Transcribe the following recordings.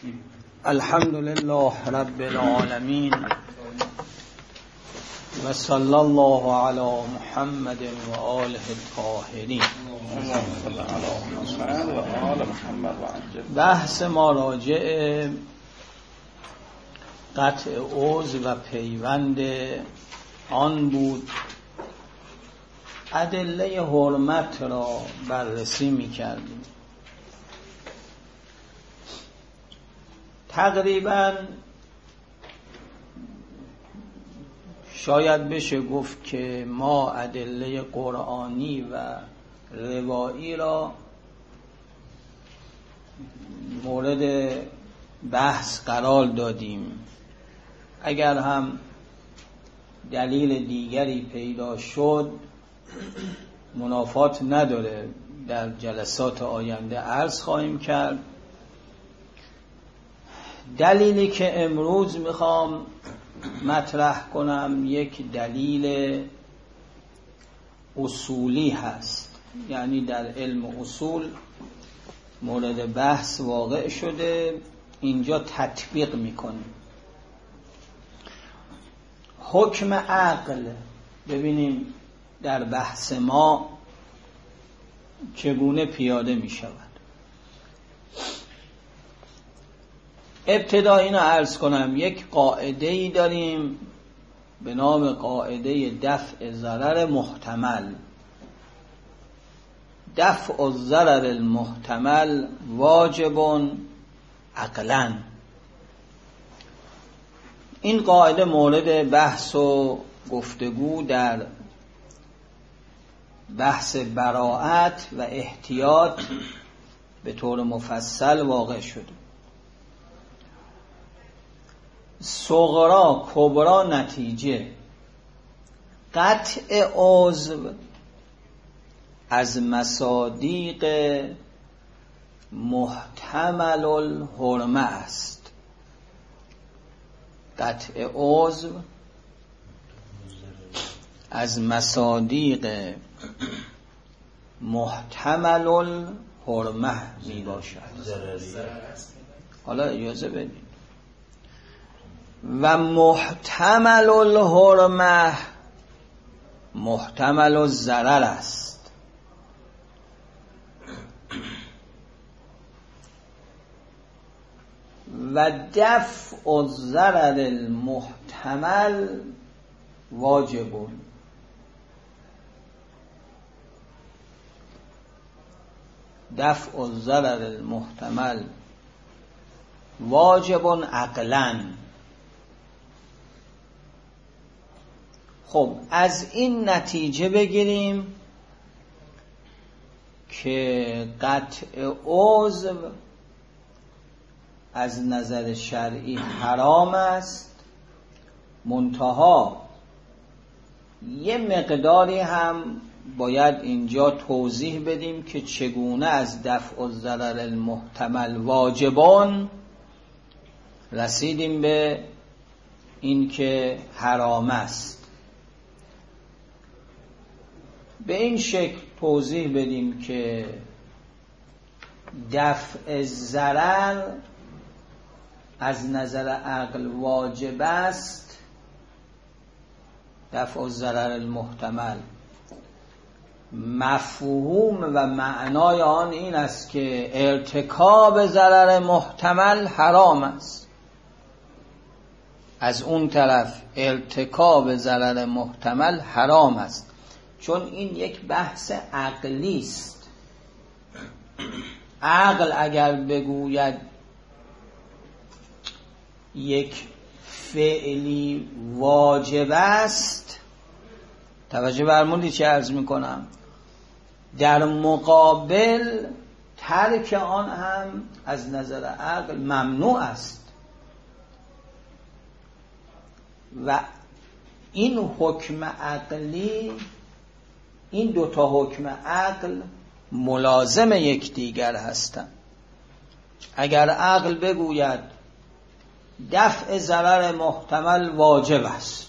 الحمد لله رب العالمين و صلی الله علی محمد و آله الطاهرین. بحث ما راجع قطع عضو و پیوند آن بود. ادله حرمت را بررسی می‌کردیم. تقریباً شاید بشه گفت که ما ادله قرآنی و روایی را مورد بحث قرار دادیم. اگر هم دلیل دیگری پیدا شد منافات نداره، در جلسات آینده عرض خواهیم کرد. دلیلی که امروز میخوام مطرح کنم یک دلیل اصولی هست، یعنی در علم اصول مورد بحث واقع شده، اینجا تطبیق میکنیم. حکم عقل ببینیم در بحث ما چگونه پیاده میشود. ابتدا اینو عرض کنم، یک قاعده‌ای داریم به نام قاعده دفع ضرر محتمل. دفع الضرر المحتمل واجب عقلاً. این قاعده مورد بحث و گفتگو در بحث براءت و احتیاط به طور مفصل واقع شده. صغرا کبرا نتیجه قطع عضو از مصادیق محتمل الحرمه است. قطع عضو از مصادیق محتمل الحرمه می باشد. حالا اجازه بدید. و محتمل الحرمه محتمل الضرر است. و دفع الضرر المحتمل واجب. دفع الضرر المحتمل واجب عقلاً. خب از این نتیجه بگیریم که قطع عضو از نظر شرعی حرام است، منتها یه مقداری هم باید اینجا توضیح بدیم که چگونه از دفع الضرر المحتمل واجبان رسیدیم به این که حرام است. به این شکل توضیح بدیم که دفع ضرر از نظر عقل واجب است. دفع الضرر المحتمل مفهوم و معنای آن این است که ارتکاب ضرر محتمل حرام است. از اون طرف ارتکاب ضرر محتمل حرام است، چون این یک بحث عقلی است. عقل اگر بگوید یک فعلی واجب است، توجه فرمودید چه عرض میکنم، در مقابل ترک آن هم از نظر عقل ممنوع است. و این حکم عقلی، این دوتا حکم عقل ملازم یکدیگر هستند. اگر عقل بگوید دفع ضرر محتمل واجب است،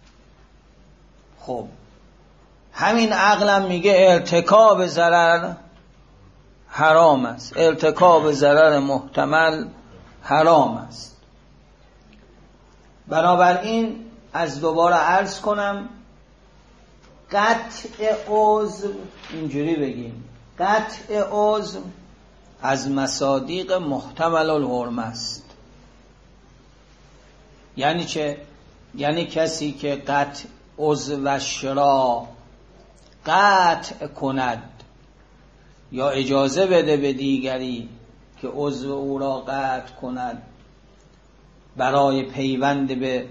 خب همین عقلم میگه ارتکاب ضرر حرام است، ارتکاب ضرر محتمل حرام است. بنابراین از دوباره عرض کنم قطع عضو، اینجوری بگیم قطع عضو از مصادیق محتمل الحرمه است. یعنی چه؟ یعنی کسی که قطع عضوش را قطع کند یا اجازه بده به دیگری که عضو او را قطع کند برای پیوند به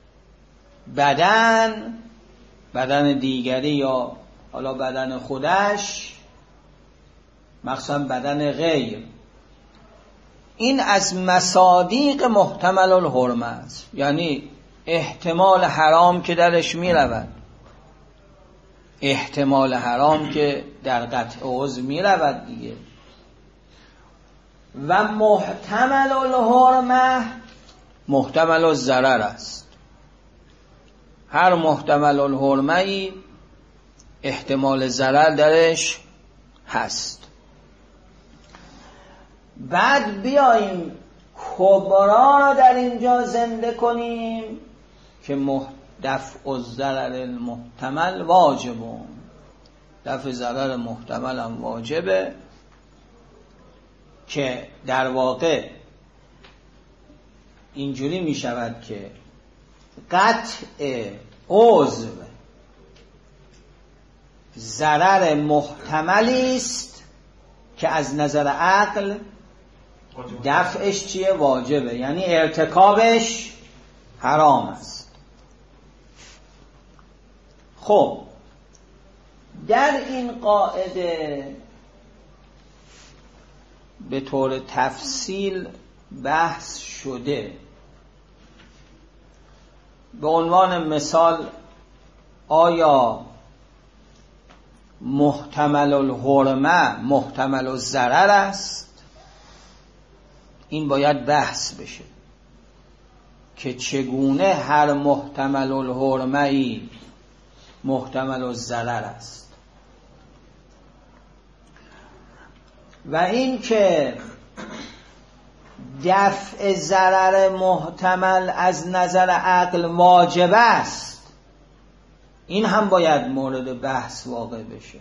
بدن دیگری یا حالا بدن خودش، مخصوصا بدن غیر، این از مصادیق محتمل الحرمه است. یعنی احتمال حرام که درش می رود، احتمال حرام که در قطع عضو می رود دیگه. و محتمل الحرمه محتمل الضرر است. هر محتمل الحرمه ای احتمال ضرر درش هست. بعد بیاییم کبرا را در اینجا زنده کنیم که دفع الضرر المحتمل واجبه. دفع ضرر محتمل هم واجبه که در واقع اینجوری می شود که قطع عضو ضرر محتملی است که از نظر عقل دفعش چیه؟ واجبه، یعنی ارتکابش حرام است. خب در این قاعده به طور تفصیل بحث شده. به عنوان مثال آیا محتمل الحرمه محتمل الضرر است؟ این باید بحث بشه که چگونه هر محتمل الحرمه ای محتمل الضرر است. و این که دفع ضرر محتمل از نظر عقل واجب است، این هم باید مورد بحث واقع بشه.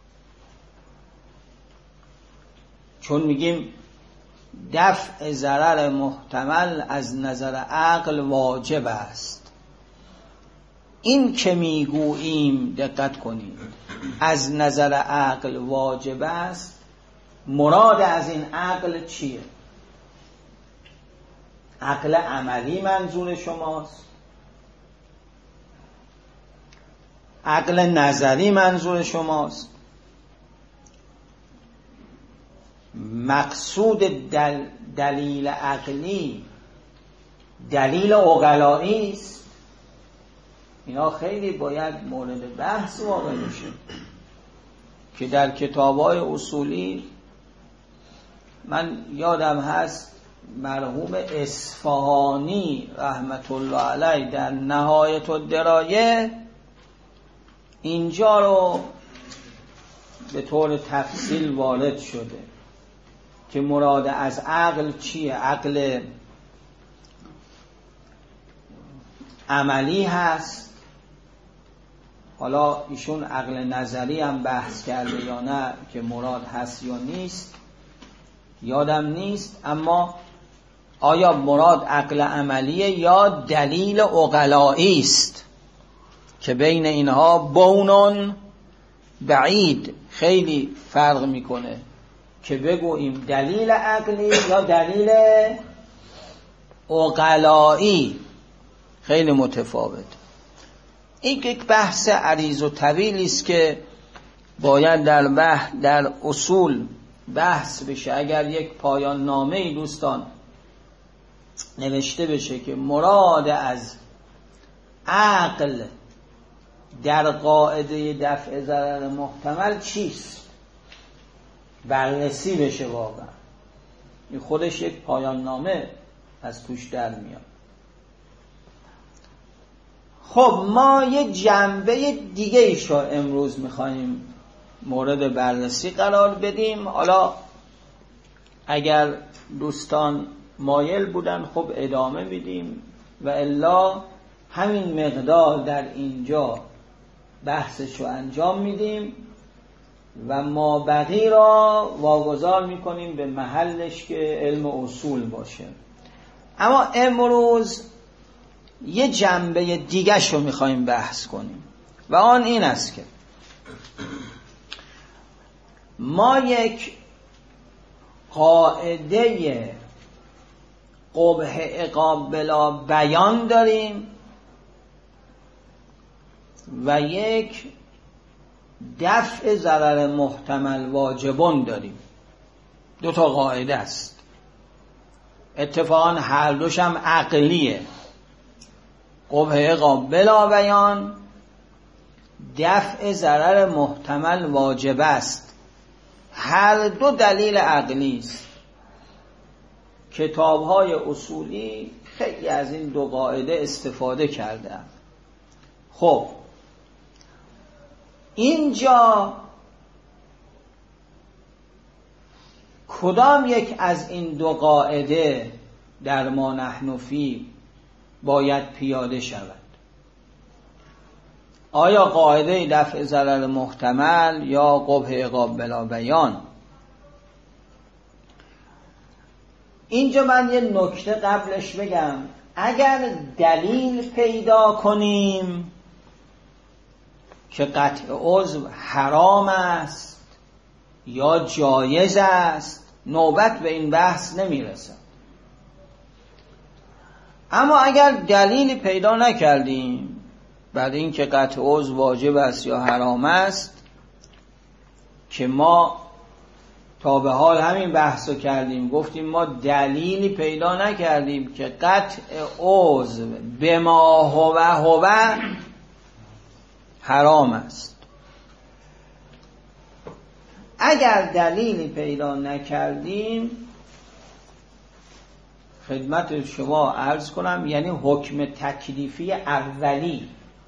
چون میگیم دفع ضرر محتمل از نظر عقل واجب است، این که میگوییم دقت کنید از نظر عقل واجب است، مراد از این عقل چیه؟ عقل عملی منظور شماست؟ عقل نظری منظور شماست؟ مقصود دلیل عقلی دلیل عقلایی است؟ اینا خیلی باید مورد بحث واقع بشه که در کتاب‌های اصولی من یادم هست مرحوم اصفهانی رحمت الله علیه در نهایت الدرایه اینجا رو به طور تفصیل وارد شده که مراد از عقل چیه؟ عقل عملی هست. حالا ایشون عقل نظری هم بحث کرده یا نه که مراد هست یا نیست یادم نیست، اما آیا مراد عقل عملیه یا دلیل عقلایی است که بین اینها بونون بعید، خیلی فرق میکنه که بگوییم دلیل عقلی یا دلیل عقلایی، خیلی متفاوت. این یک بحث عریض و طویلی است که باید در اصول بحث بشه. اگر یک پایان نامه‌ای دوستان نوشته بشه که مراد از عقل در قاعده دفع ضرر محتمل چیست، بررسی بشه واقعا، این خودش یک پایان نامه از توش در میاد. خب ما یه جنبه دیگه ایش رو امروز میخواییم مورد بررسی قرار بدیم. حالا اگر دوستان مایل بودن خب ادامه میدیم و الا همین مقدار در اینجا بحثشو انجام میدیم و ما بقی را واگذار میکنیم به محلش که علم اصول باشه. اما امروز یه جنبه دیگه رو میخوایم بحث کنیم و آن این است که ما یک قاعده قبح عقاب بلا بیان داریم و یک دفع ضرر محتمل واجبون داریم. دو تا قاعده است، اتفاقا هر دوش هم عقلیه. قبح عقاب بلا بیان دفع ضرر محتمل واجب است، هر دو دلیل عقلی است. کتاب‌های اصولی خیلی از این دو قاعده استفاده کردن. خب اینجا کدام یک از این دو قاعده در ما نحن فی باید پیاده شود؟ آیا قاعده دفع ضرر محتمل یا قبح عقاب بلا بیان؟ اینجا من یه نکته قبلش بگم. اگر دلیل پیدا کنیم که قطع عضو حرام است یا جایز است، نوبت به این بحث نمیرسه. اما اگر دلیلی پیدا نکردیم بعد این که قطع عضو واجب است یا حرام است، که ما تا به حال همین بحثو کردیم، گفتیم ما دلیلی پیدا نکردیم که قطع عضو به ما هو حرام است. اگر دلیلی پیدا نکردیم، خدمت شما عرض کنم، یعنی حکم تکلیفی اولی،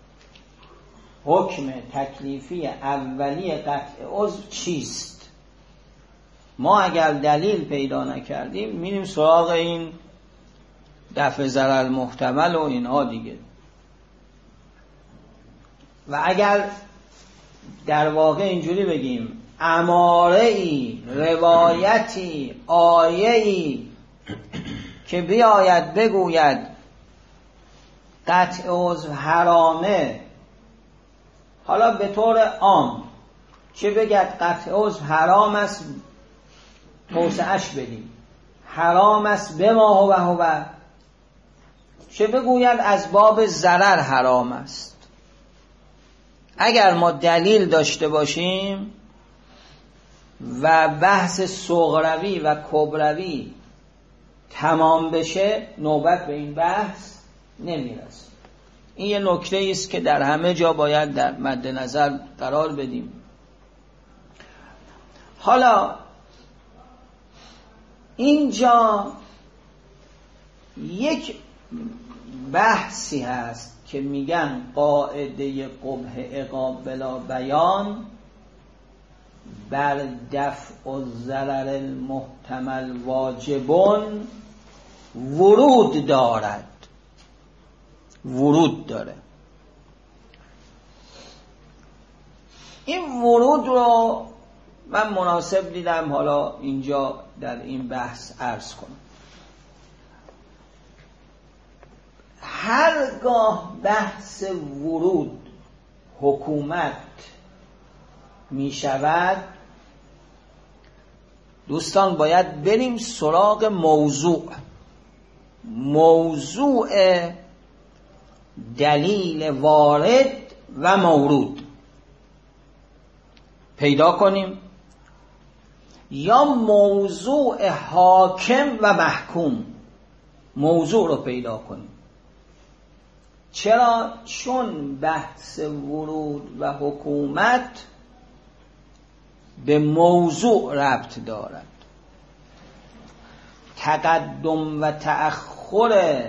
حکم تکلیفی اولی قطع عضو چیست؟ ما اگر دلیل پیدا نکردیم میریم سراغ این دفع ضرر محتمل و اینها دیگه. و اگر در واقع اینجوری بگیم اماره‌ای، روایتی، آیه‌ای که بیاید بگوید قطع عضو حرامه، حالا به طور عام چه بگد قطع عضو حرام است، توسعش بدیم حرام است به ما هو، چه بگوید از باب ضرر حرام است. اگر ما دلیل داشته باشیم و بحث صغروی و کبروی تمام بشه، نوبت به این بحث نمیرسه. این یه نکته است که در همه جا باید در مد نظر قرار بدیم. حالا اینجا یک بحثی هست که میگن قاعده قبح عقاب بلا بیان بر دفع الضرر المحتمل واجبون ورود دارد، ورود داره. این ورود رو من مناسب دیدم حالا اینجا در این بحث عرض کنم. هرگاه بحث ورود حکومت می شود، دوستان باید بریم سراغ موضوع دلیل وارد و مورود پیدا کنیم، یا موضوع حاکم و محکوم موضوع رو پیدا کنیم. چرا؟ چون بحث ورود و حکومت به موضوع ربط دارد. تقدم و تأخر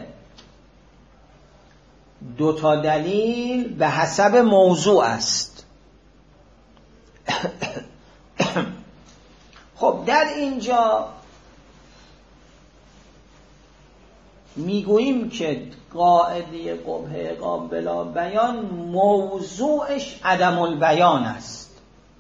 دو تا دلیل به حسب موضوع است. خب در اینجا میگوییم که قاعده قبح عقاب بلا بیان موضوعش عدم البیان است.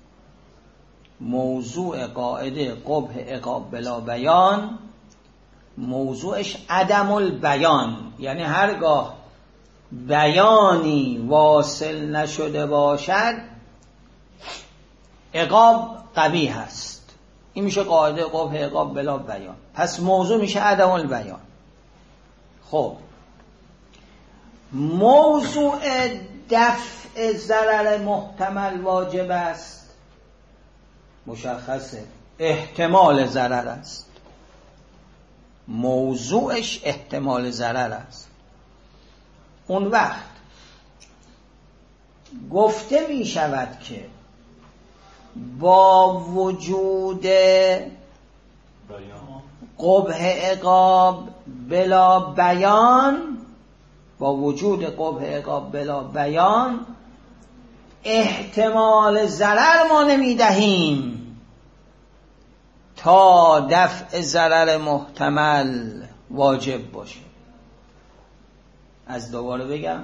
موضوع قاعده قبح عقاب بلا بیان موضوعش عدم البیان، یعنی هرگاه بیانی واصل نشده باشد عقاب قبیح است. این میشه قاعده قبح عقاب بلا بیان. پس موضوع میشه عدم البیان. خب موضوع دفع ضرر محتمل واجب است، مشخصه، احتمال ضرر است. موضوعش احتمال ضرر است. اون وقت گفته می شود که با وجود قبح عقاب بلا بیان، با وجود قبح عقاب بلا بیان احتمال ضرر ما نمی دهیم تا دفع ضرر محتمل واجب باشه. از دوباره بگم،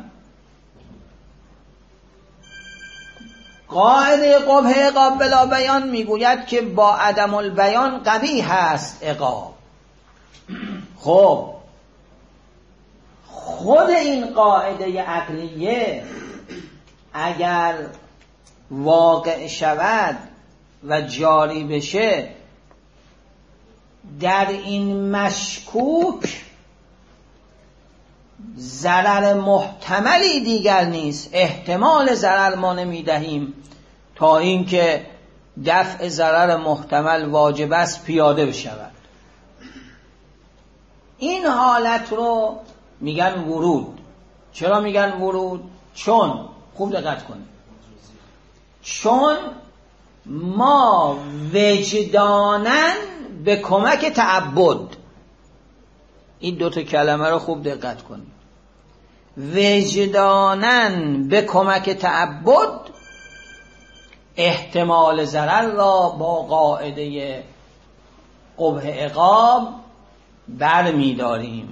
قاعده قبح عقاب بلا بیان میگوید که با عدم البیان قبیح است عقاب. خب خود این قاعده عقلیه اگر واقع شود و جاری بشه در این مشکوک ضرر محتملی دیگر نیست، احتمال ضرر ما نمیدهیم تا اینکه دفع ضرر محتمل واجب است پیاده بشود. این حالت رو میگن ورود. چرا میگن ورود؟ چون، خوب دقت کنید، چون ما وجداناً به کمک تعبد، این دوتا کلمه رو خوب دقت کنید، وجداناً به کمک تعبد احتمال ضرر را با قاعده قبح عقاب برمی‌داریم.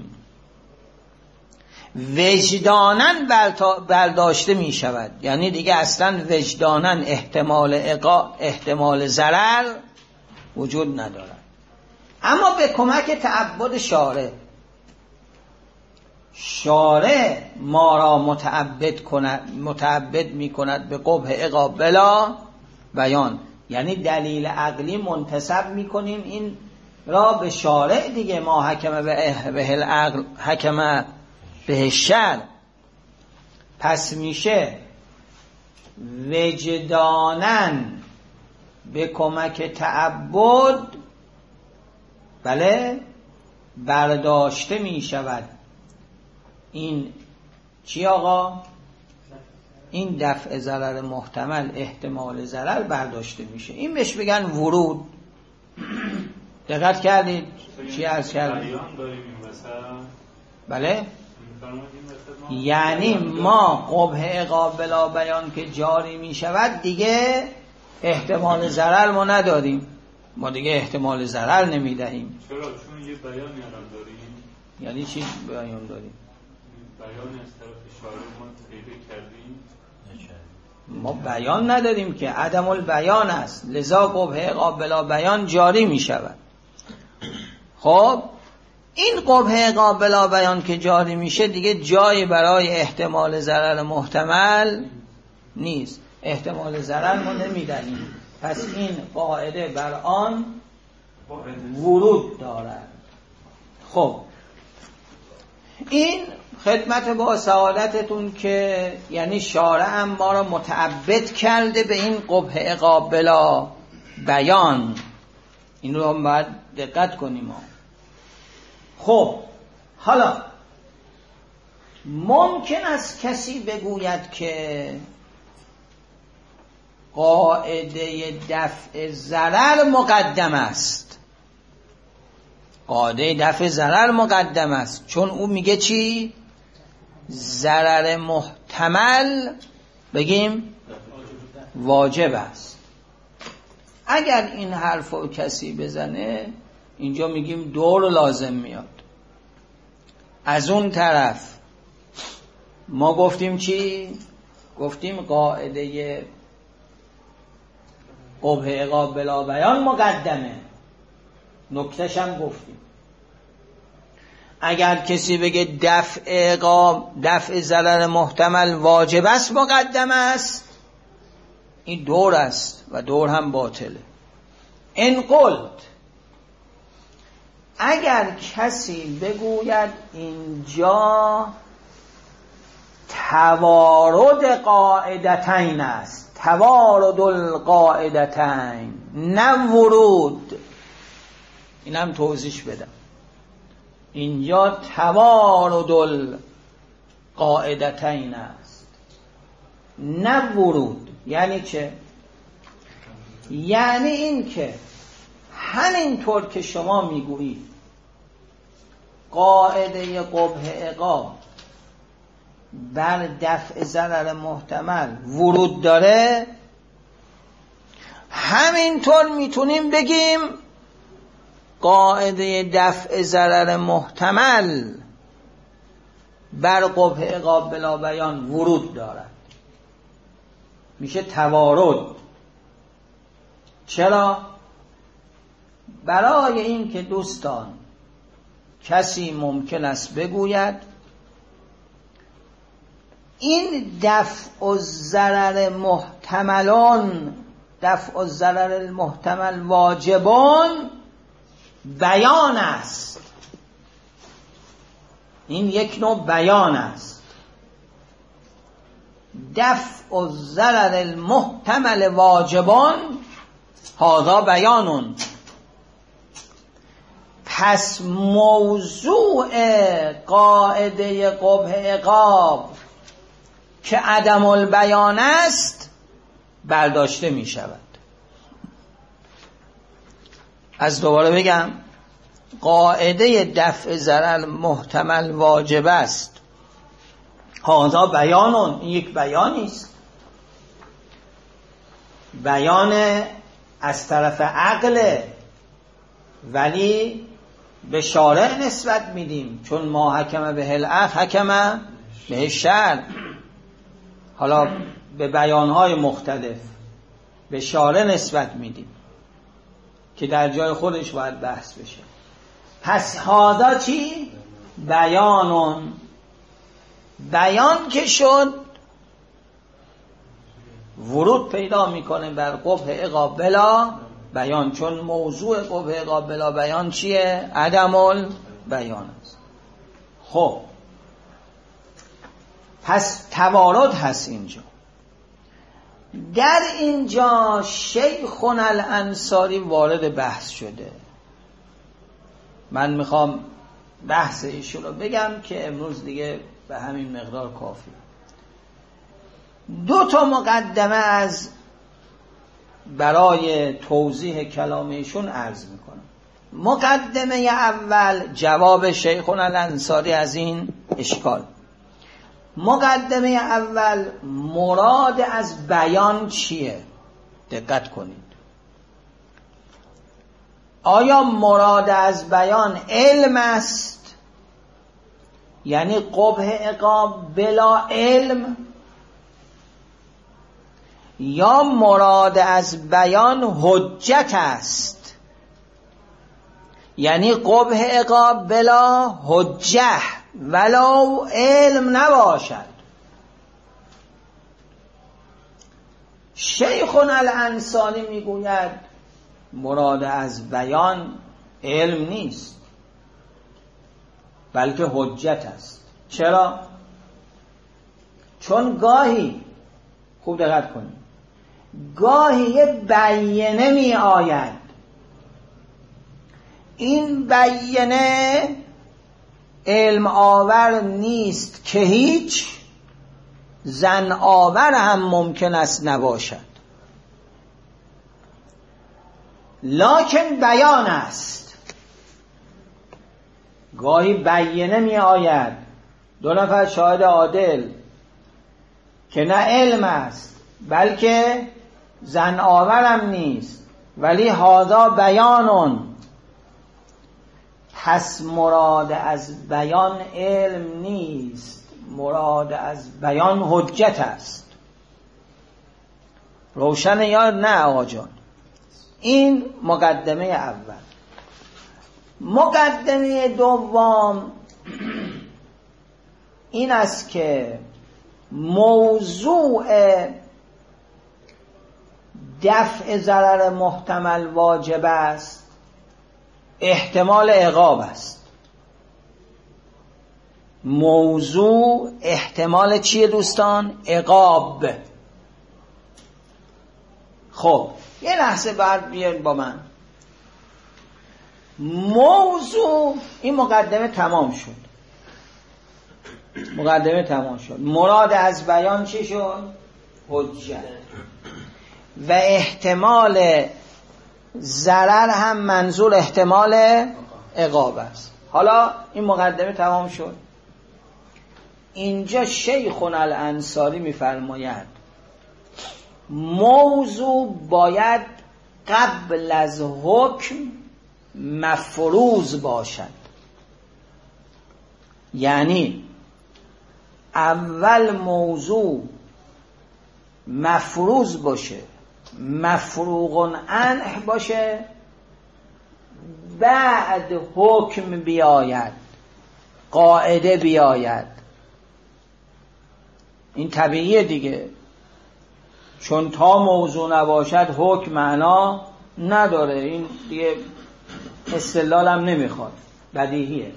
وجداناً برداشته می شود، یعنی دیگه اصلا وجداناً احتمال ضرر وجود ندارد. اما به کمک تعبد شارع ما را متعبد می کند به قبح عقاب بلا بیان، یعنی دلیل عقلی منتسب می کنیم این را به شارع دیگه. ما حکم به العقل حکم به شرع، پس میشه وجداناً به کمک تعبد بله برداشته می شود این چی آقا؟ این دفع ضرر محتمل، احتمال ضرر برداشته میشه. این بهش بگن ورود. دقت کردید چی عرض کردید؟ بله، یعنی ما قبح عقاب بلا بیان که جاری می شود دیگه احتمال ضرر ما نداریم، ما دیگه احتمال ضرر نمی دهیم. چرا؟ چون یه بیانی الان داریم. یعنی چی بیان داریم؟ بیانی از طرف شارع ما پیدا کردیم. ما بیان نداریم که، عدم البیان است، لذا قبح عقاب بلا بیان جاری می شود. خب این قبح عقاب بلا بیان که جاری میشه دیگه جایی برای احتمال ضرر محتمل نیست، احتمال ضرر ما نمیدهیم. پس این قاعده بر آن ورود دارد. خب این خدمت با سعادتتون که یعنی شارع هم ما را متعبد کرده به این قبح عقاب بلا بیان. این رو هم باید دقت کنیم. خب حالا ممکن است کسی بگوید که قاعده دفع ضرر مقدم است، قاعده دفع ضرر مقدم است، چون او میگه چی؟ ضرر محتمل بگیم واجب است. اگر این حرف رو کسی بزنه اینجا میگیم دور لازم میاد. از اون طرف ما گفتیم چی؟ گفتیم قاعده قبح عقاب بلا بیان مقدمه. نکتهش هم گفتیم اگر کسی بگه دفع عقاب، دفع ضرر محتمل واجب است مقدم است، این دور است و دور هم باطله. ان قلت، اگر کسی بگوید اینجا توارد قاعدتین است، توارد القاعدتین نه ورود، اینم توضیح بدم. اینجا توارد القاعدتین است نه ورود. یعنی چه؟ یعنی این که همینطور که شما میگویید قاعده قبح عقاب بر دفع ضرر محتمل ورود داره، همینطور میتونیم بگیم قاعده دفع ضرر محتمل بر قبح عقاب بلا بیان ورود دارد. میشه توارد. چرا؟ برای این که دوستان کسی ممکن است بگوید این دفع الضرر محتملان، دفع الضرر المحتمل واجبان بیان است. این یک نوع بیان است. دفع الضرر المحتمل واجبان هذا بیانون. پس موضوع قاعده قبح عقاب که عدم البیان است برداشته می شود. از دوباره بگم، قاعده دفع ضرر محتمل واجب است، هذا بیانون، این یک بیانی است، بیان از طرف عقل، ولی به شارع نسبت میدیم، چون ما حکم به العقل حکم به شرع. حالا به بیانهای مختلف به شارع نسبت میدیم که در جای خودش باید بحث بشه. پس هذا چی؟ بیانون. بیان که شد ورود پیدا میکنه بر قبح عقاب بلا بیان، چون موضوع قبح عقاب بلا بیان چیه؟ عدم البیان است. خب پس توارد هست اینجا. در اینجا شیخنا الانصاری وارد بحث شده. من میخوام بحث ایشون رو بگم که امروز دیگه به همین مقدار کافی. 2 مقدمه از برای توضیح کلام ایشون عرض میکنم. مقدمه اول جواب شیخنا الانصاری از این اشکال. مقدمه اول، مراد از بیان چیه؟ دقت کنید. آیا مراد از بیان علم است؟ یعنی قبح عقاب بلا علم؟ یا مراد از بیان حجت است؟ یعنی قبح عقاب بلا حجه ولو علم نباشد. شیخنا الانصاری میگوید مراد از بیان علم نیست بلکه حجت است. چرا؟ چون گاهی، خوب دقت کنید، گاهی یه بیانه می آید، این بیانه علم آور نیست که هیچ، ظن آور هم ممکن است نباشد، لکن بیان است. گاهی بیانه می آید، 2 نفر شاهد عادل که نه علم است بلکه ظن آورم نیست، ولی هذا بیانون. پس مراد از بیان علم نیست، مراد از بیان حجت است. روشنه یا نه آقا جان؟ این مقدمه اول. مقدمه دوم این است که موضوع دفع ضرر محتمل واجب است، احتمال عقاب است. موضوع احتمال چیه دوستان؟ عقاب. خب یه لحظه بعد بیاید با من. موضوع، این مقدمه تمام شد. مقدمه تمام شد. مراد از بیان چی شد؟ حجت. و احتمال ضرر هم منظور احتمال عقاب است. حالا این مقدمه تمام شد. اینجا شیخنا الانصاری میفرماید موضوع باید قبل از حکم مفروض باشد. یعنی اول موضوع مفروض باشه، مفروغ عنه باشه، بعد حکم بیاید، قاعده بیاید. این طبیعیه دیگه، چون تا موضوع نباشد حکم معنا نداره. این دیگه استدلال هم نمیخواد، بدیهیه.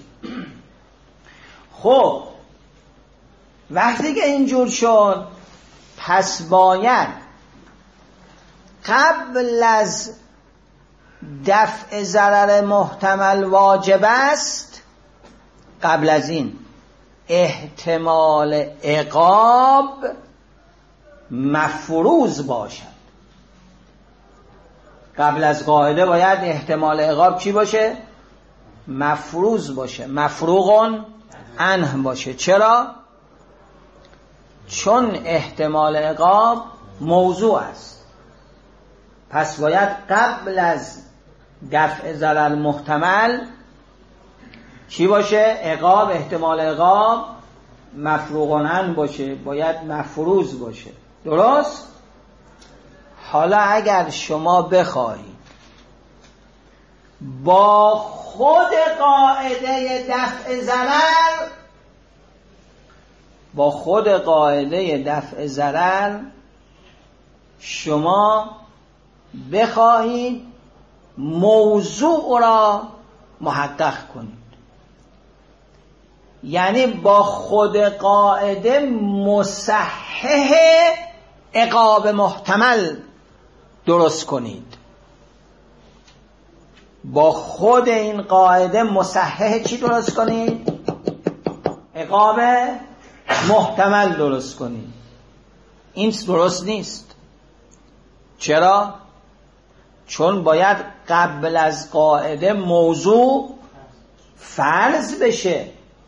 خب وقتی که اینجور شد، پس باید قبل از دفع ضرر محتمل واجب است، قبل از این احتمال عقاب مفروض باشد. قبل از قاعده باید احتمال عقاب چی باشه؟ مفروض باشه، مفروغ عنه باشه. چرا؟ چون احتمال عقاب موضوع است. پس باید قبل از دفع ضرر محتمل چی باشه؟ عقاب، احتمال عقاب مفروغ عنه باشه، باید مفروض باشه. درست؟ حالا اگر شما بخواهید با خود قاعده دفع ضرر، با خود قاعده دفع ضرر شما بخواهید موضوع را محقق کنید، یعنی با خود قاعده مصحح عقاب محتمل درست کنید. با خود این قاعده مصحح چی درست کنید؟ عقاب محتمل درست کنید. این درست نیست. چرا؟ چون باید قبل از قاعده موضوع فرض بشه.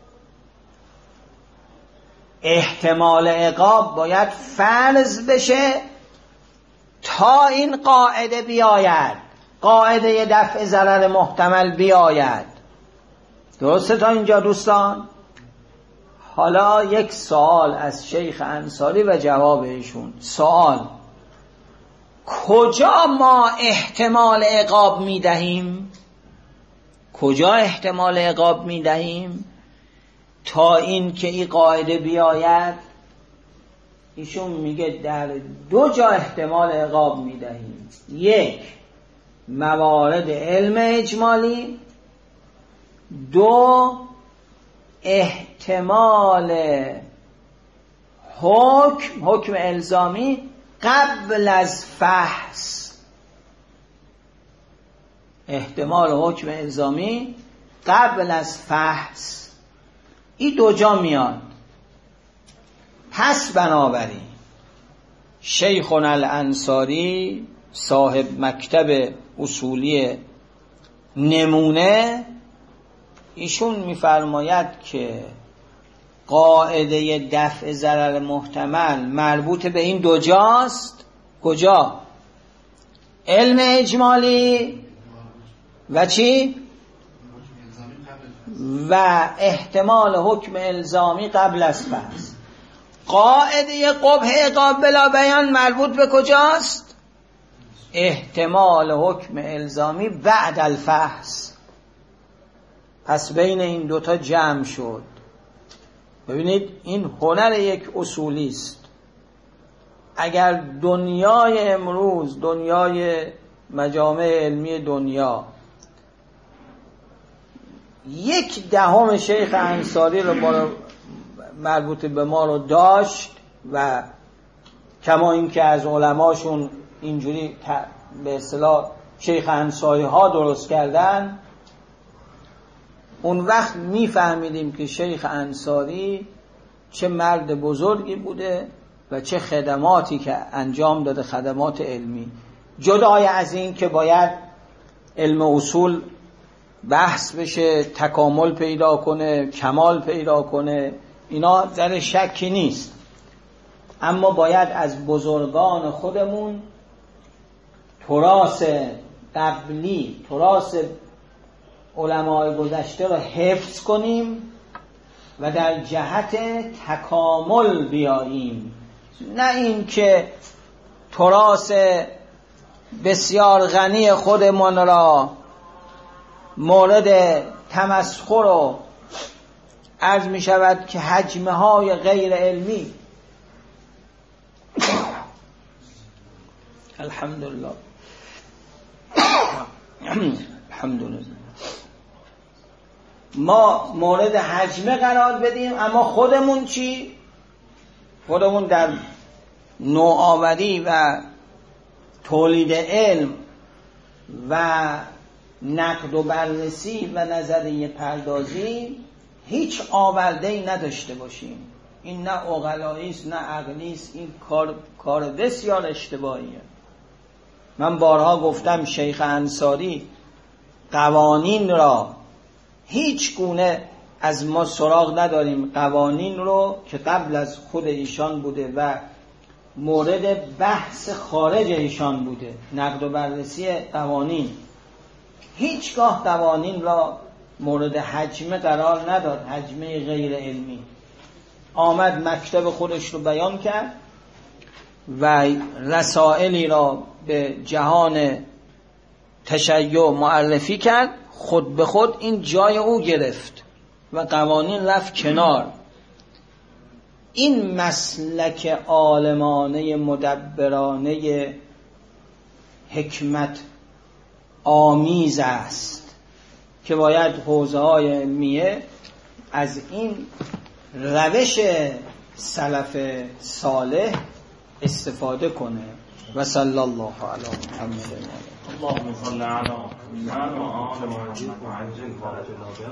احتمال عقاب باید فرض بشه تا این قاعده بیاید، قاعده دفع ضرر محتمل بیاید. درسته تا اینجا دوستان؟ حالا یک سوال از شیخ انصاری و جواب ایشون. سوال: کجا ما احتمال عقاب میدهیم؟ کجا احتمال عقاب میدهیم تا این که این قاعده بیاید؟ ایشون میگه در دو جا احتمال عقاب میدهیم. یک، موارد علم اجمالی. دو، احتمال حکم الزامی قبل از فحص. احتمال حکم الزامی قبل از فحص. این دو جا میاد. پس بنابراین شیخنا الانصاری صاحب مکتب اصولی نمونه، ایشون میفرماید که قاعده دفع ضرر محتمل مربوط به این دو جاست. کجا؟ علم اجمالی و چی؟ و احتمال حکم الزامی قبل از فحص. قاعده قبح عقاب بلا بیان مربوط به کجاست؟ احتمال حکم الزامی بعد الفحص. پس بین این دوتا جمع شد. ببینید این هنر یک اصولی است. اگر دنیای امروز، دنیای مجامع علمی دنیا 1/10 شیخ انصاری رو مربوط به ما رو داشت و کما این که از علماشون اینجوری به اصطلاح شیخ انصاری ها درست کردن، اون وقت میفهمیدیم که شیخ انصاری چه مرد بزرگی بوده و چه خدماتی که انجام داده، خدمات علمی. جدای از این که باید علم اصول بحث بشه، تکامل پیدا کنه، کمال پیدا کنه، اینا در شکی نیست، اما باید از بزرگان خودمون تراث قبلی، تراث علمای گذشته رو حفظ کنیم و در جهت تکامل بیاییم، نه این که تراث بسیار غنی خودمان را مورد تمسخر و عرض می شود که حجمه های غیر علمی. الحمدلله الحمدلله ما مورد حجمه قرار بدیم، اما خودمون چی؟ خودمون در نوآوری و تولید علم و نقد و بررسی و نظریه پردازی هیچ آورده‌ای نداشته باشیم. این نه عقلایی است نه عقلی است، این کار بسیار اشتباهیه. من بارها گفتم شیخ انصاری قوانین را هیچ گونه از ما سراغ نداریم، قوانین رو که قبل از خود ایشان بوده و مورد بحث خارج ایشان بوده، نقد و بررسی قوانین، هیچگاه قوانین را مورد حجمه قرار نداد، حجمه غیر علمی. آمد مکتب خودش رو بیان کرد و رسائلی را به جهان تشیع معرفی کرد، خود به خود این جای او گرفت و قوانین رفت کنار. این مسلک عالمانه مدبرانه حکمت آمیز است که باید حوزه های علمیه از این روش سلف صالح استفاده کنه. و صلی الله علی محمد. اللهم صل علی محمد و آل محمد.